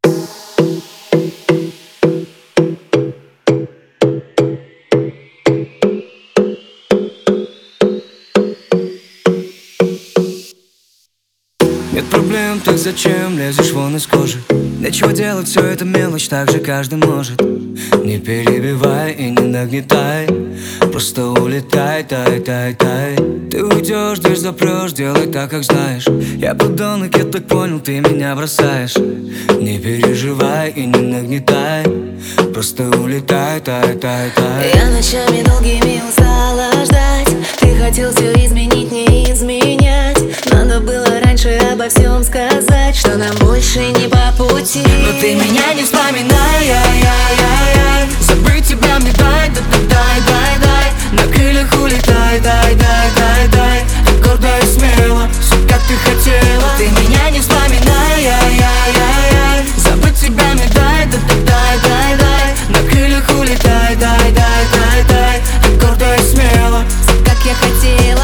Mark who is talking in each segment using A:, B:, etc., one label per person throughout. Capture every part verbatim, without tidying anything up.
A: Нет проблем, так зачем лезешь вон из кожи? Нечего делать, все это мелочь, так же каждый может. Не перебивай и не нагнетай, просто улетай, тай, тай, тай. Ты уйдешь, дверь запрешь, делай так, как знаешь. Я подонок, я так понял, ты меня бросаешь. Не переживай и не нагнетай, просто улетай, тай, тай, тай.
B: Я ночами долгими устала ждать. Ты хотел все изменить, не изменять. Надо было раньше обо всем сказать, что нам больше не по пути.
A: Но ты меня не вспоминай, ай, ай, ай, ай. Забыть тебя мне дай, да, да, дай, дай, дай. На крыльях улетай, дай, дай, дай, дай. Так гордо и смело, все как ты хотела. Но ты меня не вспоминай, ай, ай, ай, ай. Забыть тебя мне дай, да, да, дай, дай, дай. На крыльях улетай, дай, дай, дай, дай. Так гордо и смело,
B: все как я хотела.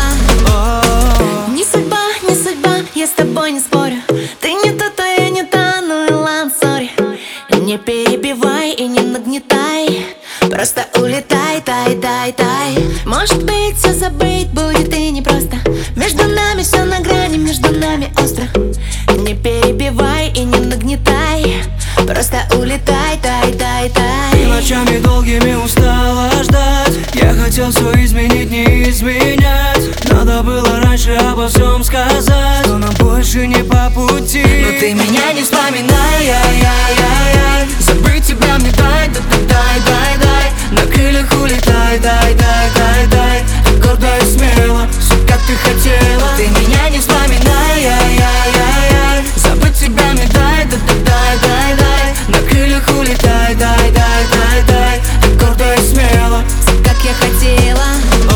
B: Не судьба, не судьба, я с тобой не спорю. Ты не та, то я не та, ну и ладно, сори. Не перебивай и не нагнетай, просто улетай, тай, тай, тай. Может быть, все забыть будет и непросто. Между нами все на грани, между нами остро. Не перебивай и не нагнетай, просто улетай, тай, тай, тай.
A: Ты ночами долгими устала ждать. Я хотел все изменить, не изменять. Надо было раньше обо всем сказать, что нам больше не по пути. Но ты меня не вспоминай, ай, ай, ай, ай. Забыть тебя мне дай, да, да, дай, дай, дай. На крыльях улетай, дай, дай, дай, дай. Так гордо и смело, все как ты хотела. Но ты меня не вспоминай, ай, ай, ай, ай. Забыть тебя мне дай, да, да, дай, дай, дай. На крыльях улетай, дай, дай, дай, дай. Так гордо и смело,
B: все как я хотела.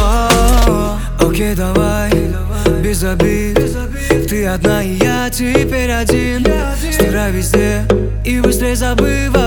A: Окей, давай, без обид. Ты одна и я теперь один. Стирай везде и быстрей забывай.